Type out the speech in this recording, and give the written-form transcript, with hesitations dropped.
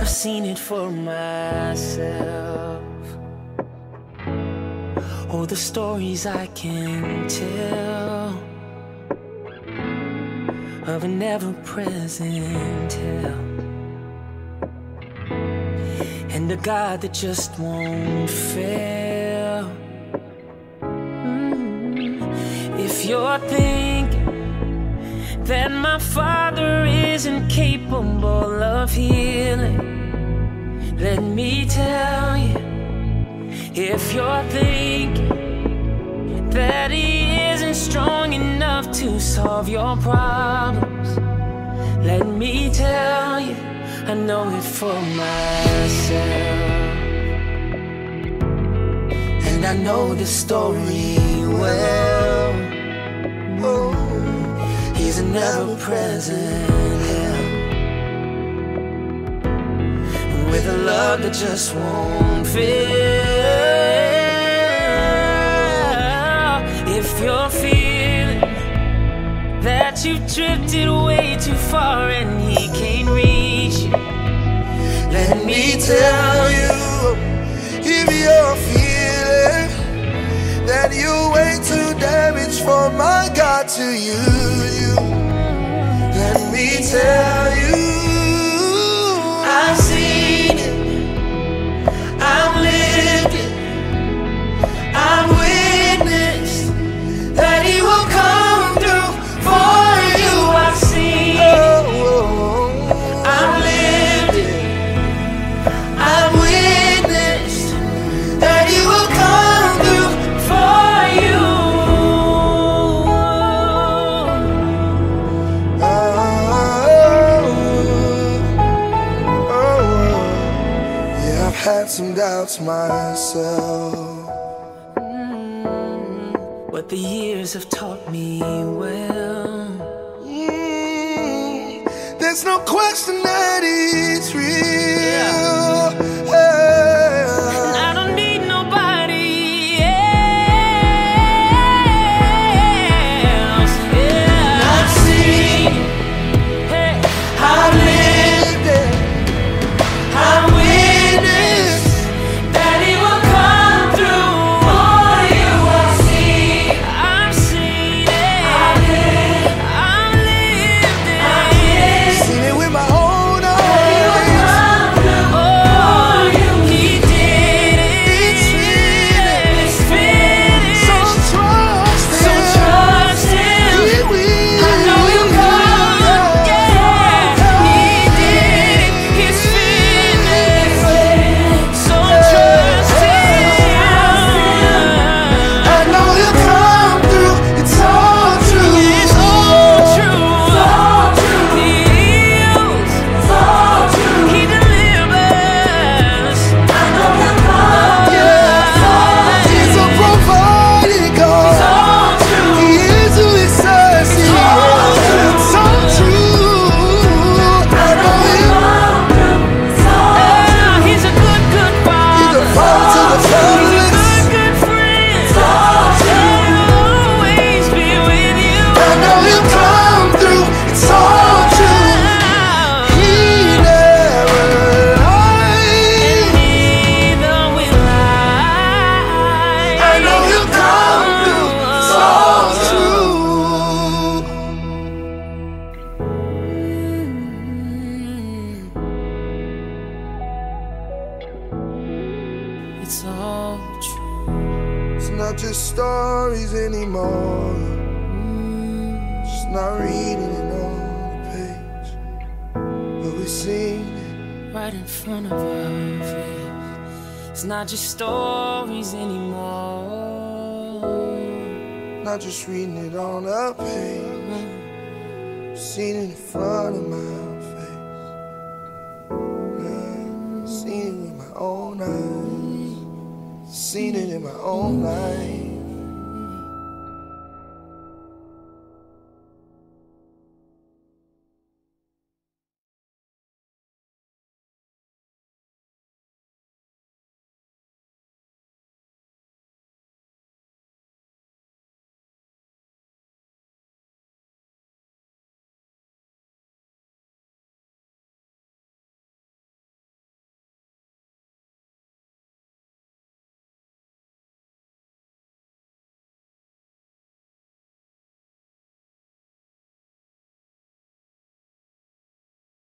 I've seen it for myself. Oh, the stories I can tell of an ever-present help, and a God that just won't fail. If you're thinking that my Father isn't capable of healing, let me tell you. If you're thinking that He isn't strong enough to solve your problems, let me tell you, I know it for myself. And I know the story well. Oh, He's an ever-present help, with a love that just won't fail. If you're feeling that you've drifted way too far and He can't reach you, let me tell you. If you're feeling that you're way too damaged for my God to use you, let me tell you. I've seen it, I've lived it, I've witnessed that He will come through for you. I've seen it, I've lived it, I've witnessed that He will come through for you. Yeah, I've had some doubts myself, but the years have taught me well. There's no question that it's real. And I don't need nobody else. I've seen it, I've lived it, I've witnessed that He will come through for you. I've seen it, I've lived it, seen it with my own eyes. He did it. It's finished. So trust Him. So trust Him. He will. I know He'll come. Yeah, He did it. It's finished. So trust Him. I know He'll come through. It's all true. It's all true. He heals. He delivers. I know He'll come. Yeah. He's a providing God. He is who He says He is. It's all true. I know He'll. He's a good, good He's father. a father to the fatherless. He's a good, good friend. He'll always be with you. I know He'll come through. It's all true. He never lies. Neither will I. I know He'll come through. It's all true. It's all true. It's not just stories anymore. Just not reading it on the page, but we sing it. Right in front of our face. It's not just stories anymore. Not just reading it on a page, seen it in front of my face. Seen it with my own eyes. Seen it in my own life.